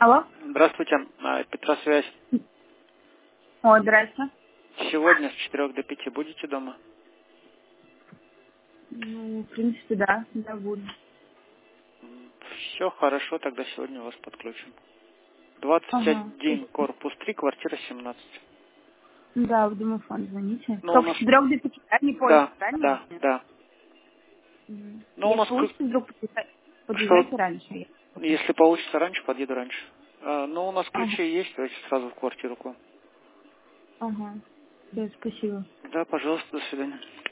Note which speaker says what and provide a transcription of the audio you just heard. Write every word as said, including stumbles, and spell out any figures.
Speaker 1: Алло?
Speaker 2: Здравствуйте, а, Петросвязь.
Speaker 1: О, здрасте.
Speaker 2: Сегодня с четырёх до пяти будете дома?
Speaker 1: Ну, в принципе, да, да, буду.
Speaker 2: Все хорошо, тогда сегодня вас подключим. двадцать
Speaker 1: Ага.
Speaker 2: один, корпус три, квартира семнадцать.
Speaker 1: Да, в домофон звоните.
Speaker 2: Ну, у
Speaker 1: Только
Speaker 2: нас...
Speaker 1: с четырех до пяти, да, не позже,
Speaker 2: Да,
Speaker 1: правильно?
Speaker 2: да, да.
Speaker 1: Мгм.
Speaker 2: Ну, у
Speaker 1: Если
Speaker 2: нас... ключ-
Speaker 1: получится, вдруг подъезжать-
Speaker 2: Что?
Speaker 1: подъезжайте раньше. я буду.
Speaker 2: Если получится раньше, подъеду раньше. А, ну, у нас
Speaker 1: Ага,
Speaker 2: ключи есть, давайте сразу в квартиру к вам.
Speaker 1: ага. Да, спасибо.
Speaker 2: Да, пожалуйста, до свидания.